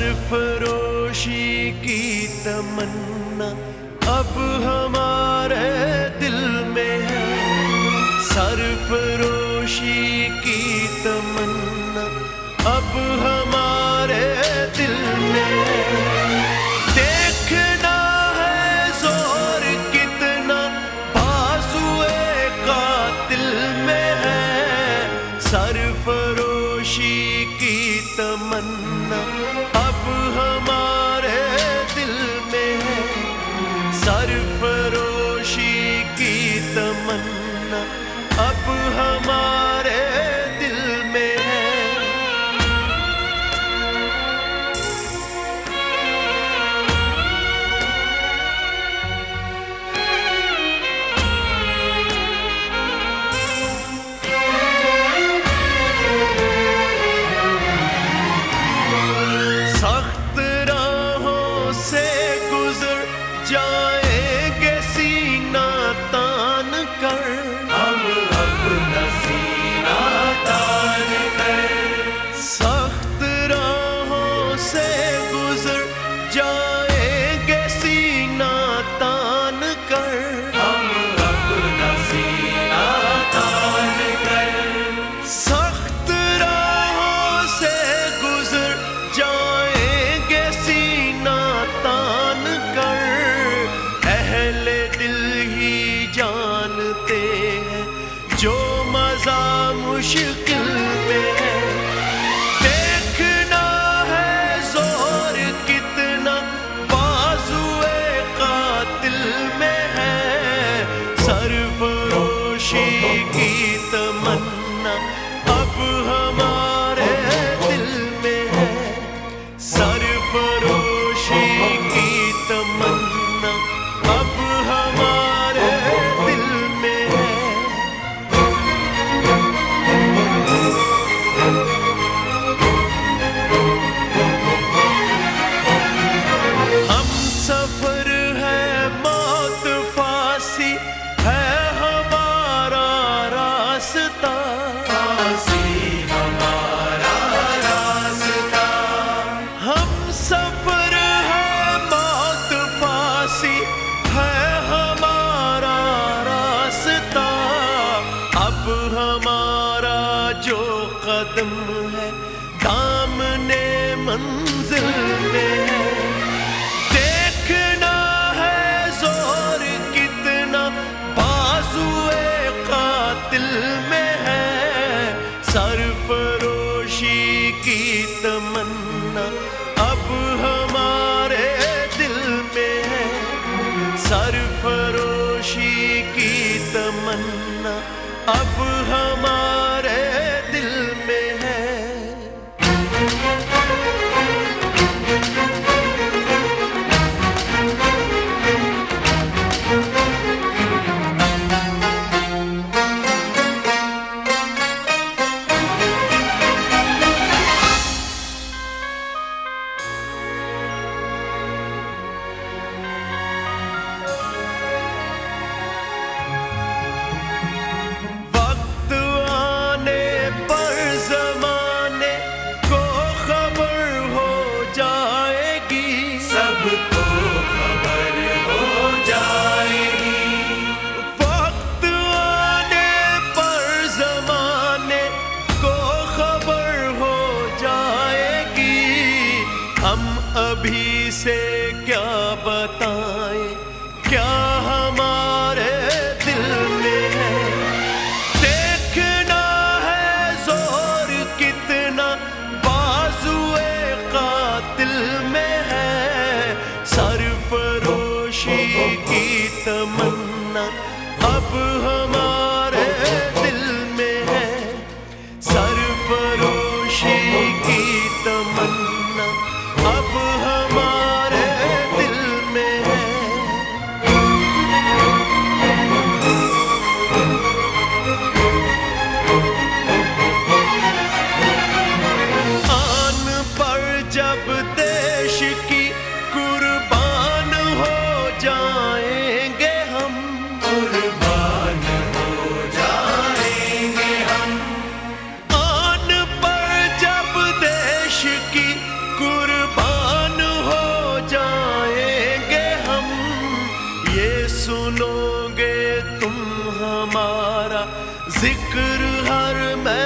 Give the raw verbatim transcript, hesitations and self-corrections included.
सरफरोशी की तमन्ना अब हमारे दिल में है। सरफरोशी की तमन्ना अब हमारे दिल में है। देखना है जोर कितना बाजुए कातिल में है। सरफरोशी की तमन्ना अब हमारे दिल में है। सरफरोशी की तमन्ना अब हमारे दिल में है। सख्त राहों से गुजर जाएंगे सीना तान कर। हम अपना सीना तान कर। सख्त राहों से गुजर जाएंगे सीना तान कर। हम अपना सीना तान कर। सख्त राहों से गुजर जाएंगे सीना तान कर। अहले दिल ही जानते हैं जो मजा मुश्किल में है। देखना है जोर कितना बाजुए कातिल में है। सरफरोशी की तमन्ना अब हमारे दिल में है। सरफरोशी की तमन्ना अब हमारे दिल में है। हम सफर है मौत फांसी है हमारा रास्ता। फांसी हमारा रास्ता। हम सफर है मौत फांसी है हमारा रास्ता। अब हमारा जो कदम है दामने मंजिल में है। देखना है जोर कितना बाजुए कातिल में है। सरफरोशी की तमन्ना अब हमारे दिल में है। सरफरोशी की तमन्ना अब हमारे दिल में है। वक्त हमारा जिक्र हर